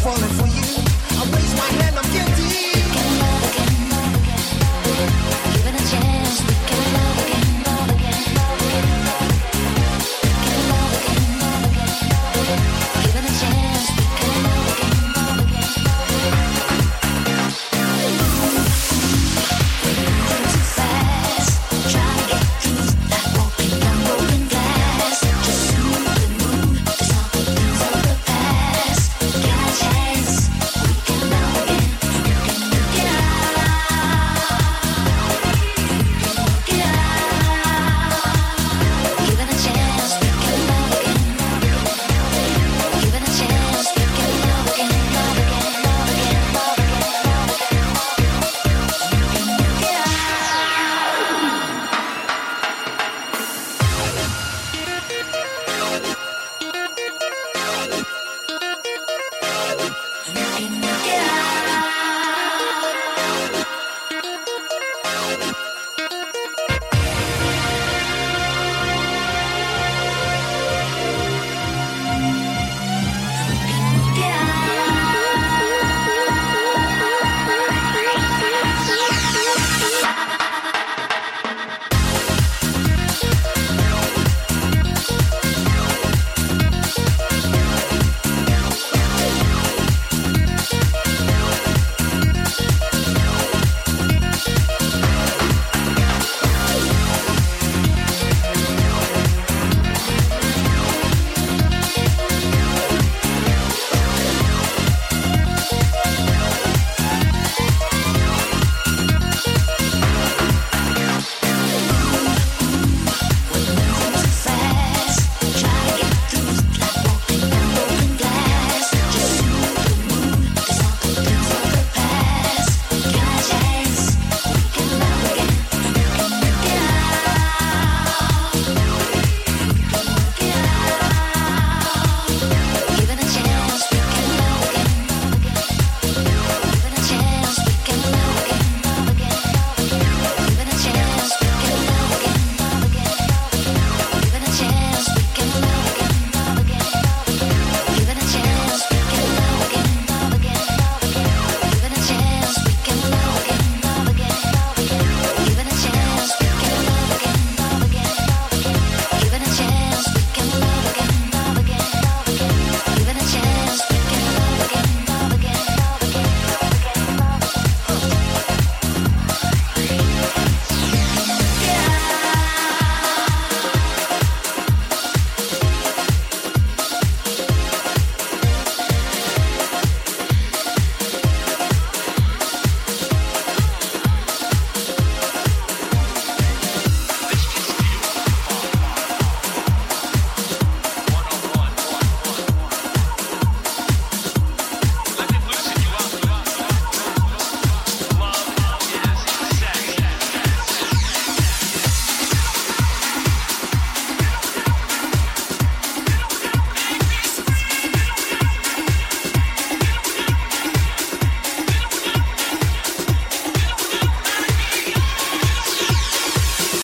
falling for you. I raise my hand, I'm guilty. Given a chance, we can love again, love again, love again, love again. Given a chance, we can love again, love again, love again. Moving too fast, trying to get through like walking on broken glass. Just soothe the mood, dissolve the things of the past. Given a chance, we can love again. You can look it out. Given a chance, we can love again. Given a chance, we can love again, love again, love again, love again, love again. You can look it out.